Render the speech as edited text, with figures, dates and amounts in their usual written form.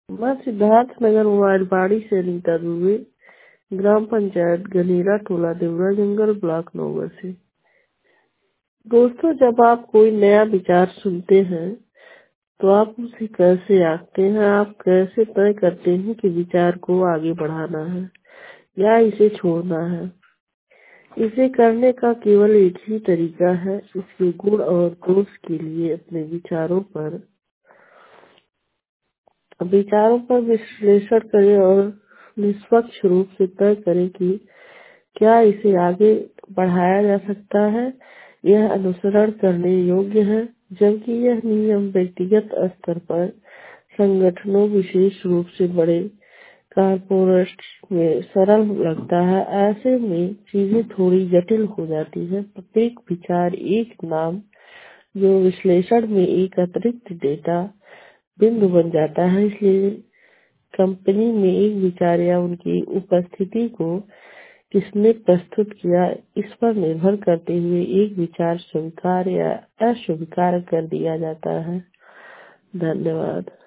मैं सिद्धार्थ नगर मोबाइलबाड़ी से अनीता दुबे, ग्राम पंचायत गनेरा, टोला देवरा जंगल, ब्लॉक नौगर से। दोस्तों, जब आप कोई नया विचार सुनते हैं तो आप उसे कैसे आंकते हैं? आप कैसे तय करते हैं कि विचार को आगे बढ़ाना है या इसे छोड़ना है? इसे करने का केवल एक ही तरीका है। इसके गुण और दोष के लिए अपने विचारों पर विश्लेषण करें और निष्पक्ष रूप से तय करें कि क्या इसे आगे बढ़ाया जा सकता है, यह अनुसरण करने योग्य है। जबकि यह नियम व्यक्तिगत स्तर पर संगठनों, विशेष रूप से बड़े कारपोरेट में सरल लगता है, ऐसे में चीजें थोड़ी जटिल हो जाती है। प्रत्येक विचार एक नाम जो विश्लेषण में एक अतिरिक्त डेटा बिंदु बन जाता है। इसलिए कंपनी में एक विचार या उनकी उपस्थिति को किसने प्रस्तुत किया, इस पर निर्भर करते हुए एक विचार स्वीकार या अस्वीकार कर दिया जाता है। धन्यवाद।